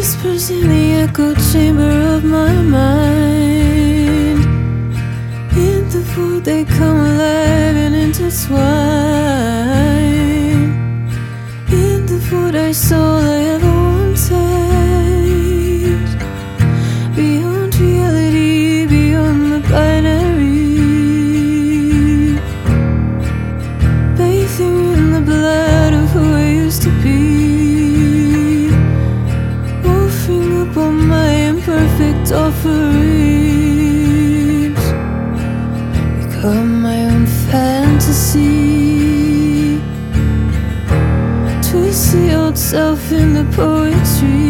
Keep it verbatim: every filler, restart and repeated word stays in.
whispers in the echo chamber of my mind. In the void they come alive and intertwine. In the void I saw I ever wanted. Beyond reality, beyond the binary. Bathing in the blood of who I used to be. On my imperfect offerings, become my own fantasy. Twist the old self in the poetry.